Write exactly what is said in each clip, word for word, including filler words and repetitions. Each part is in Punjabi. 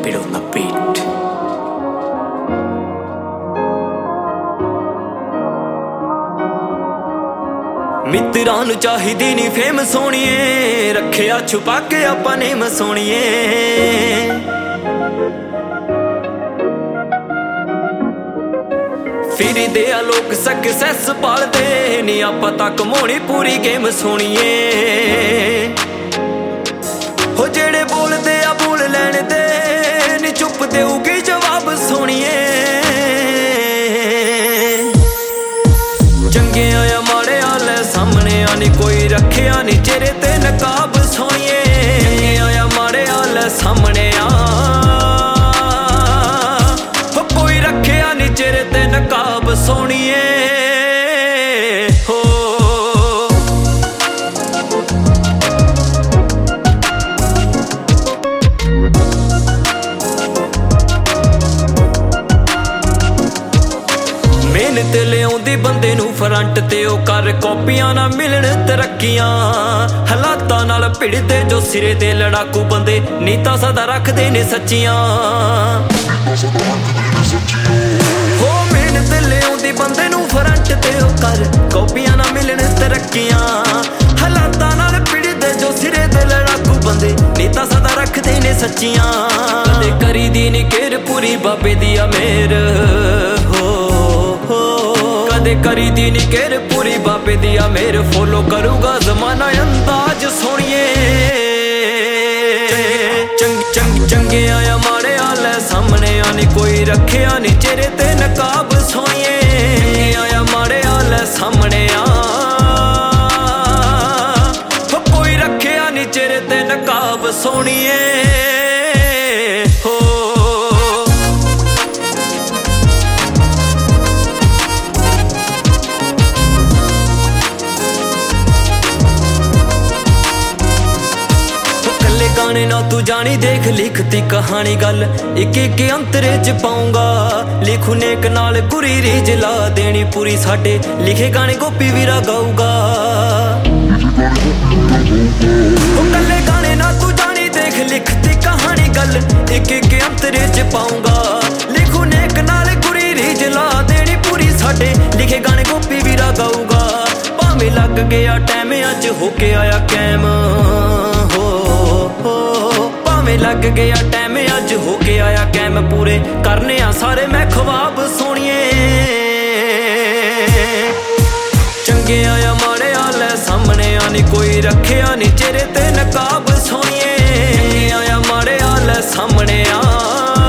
Keep it on the beat. ਮਿੱਤਰਾਂ ਨੂੰ ਚਾਹੀਦੀ ਨੀ ਫੇਮ ਸੋਣੀਏ, ਰੱਖਿਆ ਛੁਪਾ ਕੇ ਆਪਾਂ ਨੇਮ ਸੋਣੀਏ। ਫਿਰਦੇ ਆ ਲੋਕ ਸਕਸੈਸ ਪਾਲਦੇ ਨੀ, ਆਪਾਂ ਤਾਂ ਕਮਾਉਣੀ ਪੂਰੀ ਗੇਮ ਸੋਣੀਏ। ਹੋ ਜਿਹੜੇ ਬੋਲਦੇ ਆ ਬੋਲ ਲੈਣ ਦੇ ਨੀ, ਚੁੱਪ ਦੇਊਗੀ ਜਵਾਬ ਸੋਣੀਏ। ਚੰਗਿਆਂ ਆ ਮਾੜਿਆਂ ਲੈ ਸਾਹਮਣੇ ਆ ਨੀ, ਕੋਈ ਰੱਖਿਆ ਨੀ ਚਿਹਰੇ ਤੇ ਨਕਾਬ ਸੋਣੀਏ। ਚੰਗਿਆਂ ਆ ਮਾੜਿਆਂ ਲੈ ਸਾਹਮਣੇ ਆ, ਹੋ ਕੋਈ ਰੱਖਿਆ ਨੀ ਚਿਹਰੇ ਤੇ ਨਕਾਬ ਸੋਣੀਏ। ਹੋ ਮਿਹਨਤ ਲਿਆਉਂਦੀ ਬੰਦੇ ਨੂੰ ਫਰੰਟ ਤੇ, ਉਹ ਕਰ ਕਾਪੀਆਂ ਨਾ ਮਿਲਣ ਤਰੱਕੀਆਂ। ਹਾਲਾਤਾਂ ਨਾਲ ਭਿੜਦੇ ਜੋ ਸਿਰੇ ਤੇ ਲੜਾਕੂ ਬੰਦੇ, ਨੀਤਾਂ ਸਦਾ ਰੱਖਦੇ ਨੇ ਸੱਚੀਆਂ। ਹੋ ਮਿਹਨਤ ਲਿਆਉਂਦੀ ਬੰਦੇ ਨੂੰ ਫਰੰਟ ਤੇ, ਉਹ ਕਰ ਕਾਪੀਆਂ ਨਾ ਮਿਲਣ ਤਰੱਕੀਆਂ। ਹਾਲਾਤਾਂ ਨਾਲ ਭਿੜਦੇ ਜੋ ਸਿਰੇ ਤੇ ਲੜਾਕੂ ਬੰਦੇ, ਨੀਤਾਂ ਸਦਾ ਰੱਖਦੇ ਨੇ ਸੱਚੀਆਂ। ਕਦੇ ਕਰੀਦੀ ਨੀ ਕੇਰ ਪੂਰੀ ਬਾਬੇ ਦੀ ਆ ਮੇਰ, ਹੋ ਕਦੇ ਕਰੀਦੀ ਨੀ ਕੇਰ ਪੂਰੀ ਬਾਬੇ ਦੀ ਆ ਮੇਰ। ਫੋਲੋ ਕਰੂਗਾ ਜ਼ਮਾਨਾ ਅੰਦਾਜ਼ ਸੋਣੀਏ। ਚੰਗ ਚੰਗ ਚੰਗਿਆਂ ਆ ਮਾੜਿਆਂ ਲੈ ਸਾਹਮਣੇ ਆ ਨੀ, ਕੋਈ ਰੱਖਿਆ ਨੀ ਚਿਹਰੇ ਤੇ ਨਕਾਬ ਸੋਣੀਏ। ਚੰਗਿਆਂ ਆ ਮਾੜਿਆਂ ਲੈ ਸਾਹਮਣੇ ਆ, ਕੋਈ ਰੱਖਿਆ ਨੀ ਚਿਹਰੇ ਤੇ ਨਕਾਬ ਸੋਣੀਏ। ਹੋ ਗਾਣੇ ਨਾ ਤੂੰ ਜਾਣੀ ਦੇਖ ਲਿਖਤੀ ਕਹਾਣੀ, ਗੱਲ ਇੱਕ ਇੱਕ ਅੰਤਰੇ ਚ ਪਾਉਂਗਾ। ਲਿਖੂ ਨੇਕ ਨਾਲ ਗੁਰੀ ਰੀਜ ਲਾ ਦੇਣੀ ਪੂਰੀ, ਸਾਡੇ ਲਿਖੇ ਗਾਣੇ ਗੋਪੀ ਵੀਰਾ ਗਾਊਗਾ। ਉਹ ਕੱਲੇ ਗਾਣੇ ਨਾ ਤੂੰ ਜਾਣੀ ਦੇਖ ਲਿਖਤੀ ਕਹਾਣੀ, ਗੱਲ ਇੱਕ ਇੱਕ ਅੰਤਰੇ ਚ ਪਾਉਂਗਾ। ਲਿਖੂ ਨੇਕ ਨਾਲ ਗੁਰੀ ਰੀਜ ਲਾ ਦੇਣੀ ਪੂਰੀ, ਸਾਡੇ ਲਿਖੇ ਗਾਣੇ ਗੋਪੀ ਵੀਰਾ ਗਾਊਗਾ। ਭਾਵੇਂ ਲੱਗ ਗਿਆ ਟਾਈਮ ਅੱਜ ਹੋ ਕੇ ਆਇਆ ਕੈਮ, ਹੋ ਭਾਵੇਂ ਲੱਗ ਗਿਆ ਟਾਈਮ ਅੱਜ ਹੋ ਕੇ ਆਇਆ ਕੈਮ। ਪੂਰੇ ਕਰਨੇ ਆ ਸਾਰੇ ਮੈਂ ਖਵਾਬ ਸੋਣੀਏ। ਚੰਗਿਆਂ ਆ ਮਾੜਿਆਂ ਲੈ ਸਾਹਮਣੇ ਆ ਨੀ, ਕੋਈ ਰੱਖਿਆ ਨੀ ਚਿਹਰੇ ਤੇ ਨਕਾਬ ਸੋਣੀਏ। ਚੰਗਿਆਂ ਆ ਮਾੜਿਆਂ ਲੈ ਸਾਹਮਣੇ ਆ,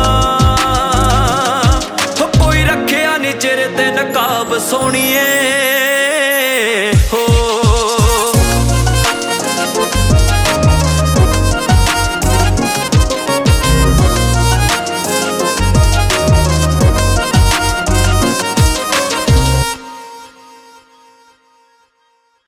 ਕੋਈ ਰੱਖਿਆ ਨੀ ਚਿਹਰੇ ਤੇ ਨਕਾਬ ਸੋਣੀਏ।